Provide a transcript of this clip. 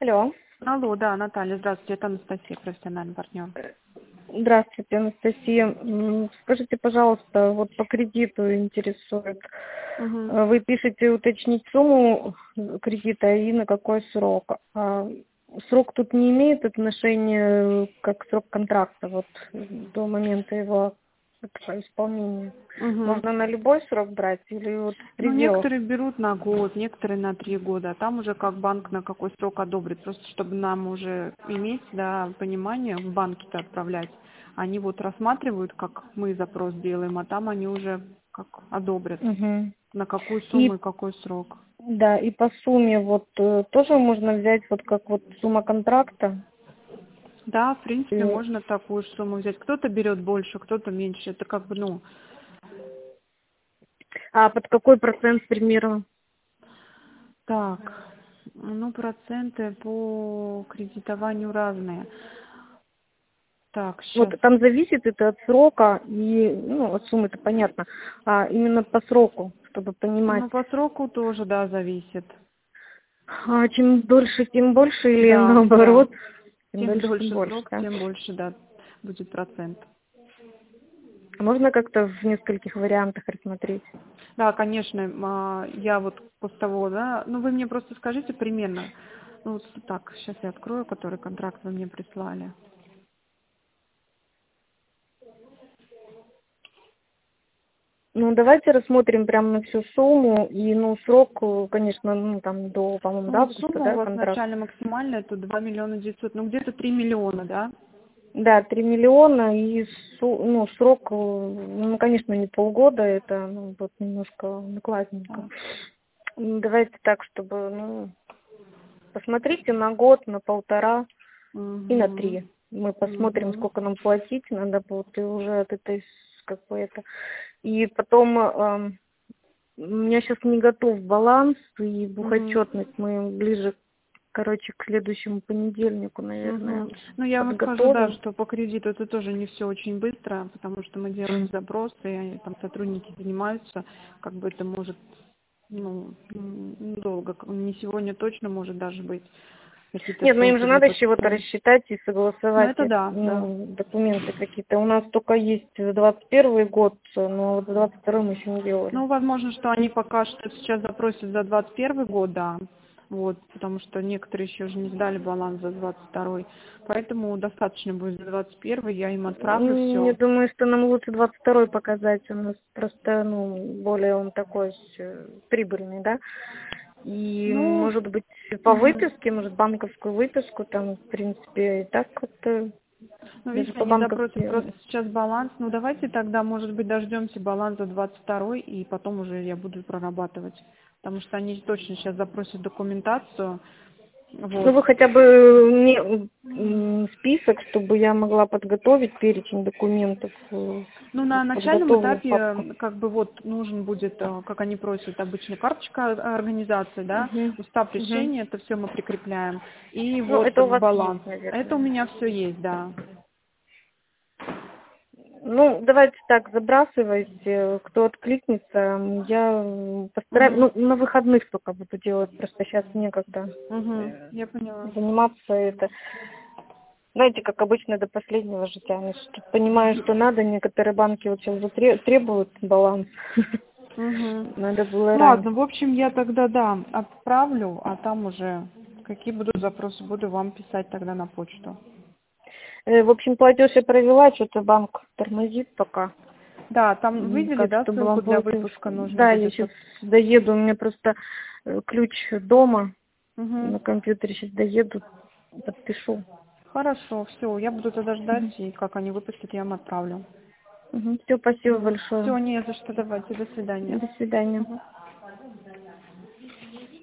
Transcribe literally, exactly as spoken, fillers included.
Алло. Алло, да, Наталья, здравствуйте, это Анастасия, профессиональный партнер. Здравствуйте, Анастасия. М, Скажите, пожалуйста, вот по кредиту интересует. Угу. Э, Вы пишете уточнить сумму кредита и на какой срок. А срок тут не имеет отношения как срок контракта, вот до момента его этого исполнения. Угу. Можно на любой срок брать или вот в Ну, пределах? некоторые берут на год, некоторые на три года, а там уже как банк на какой срок одобрит, просто чтобы нам уже иметь, да, понимание, в банки-то отправлять. Они вот рассматривают, как мы запрос делаем, а там они уже как одобрят, Мгм. на какую сумму И и какой срок. да, и по сумме вот э, тоже можно взять вот как вот сумма контракта. Да, в принципе, И- можно такую же сумму взять. Кто-то берет больше, кто-то меньше. Это как бы, ну, А под какой процент примерно? так, ну, проценты по кредитованию разные. Так, Вот сейчас. там зависит это от срока и, ну, от суммы, это понятно, а именно по сроку, чтобы понимать. Ну, по сроку тоже, да, зависит. А чем дольше, тем больше или Да, да. наоборот? Тем Чем дольше, тем дольше больше, срок, да? тем больше, да, будет процент. А можно как-то в нескольких вариантах рассмотреть? Да, конечно, а, я вот после того, да, ну, вы мне просто скажите примерно. Ну, вот так, сейчас я открою, который контракт вы мне прислали. Ну, давайте рассмотрим прямо на всю сумму и, ну, срок, э, конечно, ну, там до, по-моему, до Ну, августа, сумма у да, вас контракт. начальная максимальная, это два миллиона девятьсот, ну, где-то три миллиона, да? Да, три миллиона и, су- ну, срок, э, ну, конечно, не полгода, это, ну, вот немножко накладненько. М, Давайте так, чтобы, ну, посмотрите на год, на полтора и на Угу. три. Мы посмотрим, Угу. сколько нам платить надо будет, и уже от этой, с- как бы это. И потом, эм, у меня сейчас не готов баланс и Угу. бухотчетность. Мы ближе, короче, к следующему понедельнику, наверное, Угу. Ну, я вам скажу, да, подготовим. что по кредиту это тоже не все очень быстро, потому что мы делаем запросы, и они, там сотрудники занимаются, как бы это может, ну, м, долго, к- не сегодня точно может даже быть, какие-то Нет, ну им сроки же для надо с чего-то подписания. рассчитать и Ну, согласовать это э, да, да. ну, документы какие-то. У нас только есть за двадцать первый год, но вот за двадцать второй мы еще не делали. Ну, возможно, что они пока что сейчас запросят за двадцать первый год, да, вот, потому что некоторые еще же не сдали баланс за двадцать второй, поэтому достаточно будет за двадцать первый, я им отправлю М, Я все. думаю, что нам лучше двадцать второй показать. У нас просто, ну, более он такой э, прибыльный, да. И, Ну, может быть, по мгм. выписке, может, банковскую выписку, там, в принципе, и так вот, Ну, даже видите, по они запросят банковски. просто сейчас баланс. Ну, давайте тогда, может быть, дождемся баланса двадцать второй, и потом уже я буду прорабатывать. Потому что они точно сейчас запросят документацию. Ну, Вот. вы хотя бы мне м, список, чтобы я могла подготовить перечень документов, э, Ну, на вот начальном подготовлю этапе, папку. м, как бы вот нужен будет, э, как они просят, обычно карточка о- организации, да, Мгм. устав Мгм. решения, это все мы прикрепляем. И Ну, вот это у вас баланс. есть, Это у наверное. меня все есть, да. Ну, давайте так, забрасывайте, кто откликнется, м, я м, постараюсь, Угу. ну, на выходных только буду делать, просто сейчас некогда Угу. Я поняла. заниматься это. Знаете, как обычно до последнего же тянешь. Тут понимаю, что надо, некоторые банки вот сейчас затре- требуют баланс. Угу. Надо было раньше. Ладно, в общем, я тогда, да, отправлю, а там уже какие будут запросы, буду вам писать тогда на почту. Э, В общем, платеж я провела, что-то банк тормозит пока. Да, там М, видели, Как да, чтобы ссылку вам для платеж. выпуска нужно Да, я будет? сейчас Вот. доеду, у меня просто э, ключ дома Угу. на компьютере, сейчас доеду, подпишу. Хорошо, все, я буду тогда ждать, и как они выпустят, я вам отправлю. Все, спасибо Все, большое. не за что, давайте, до свидания. До свидания. Мгм.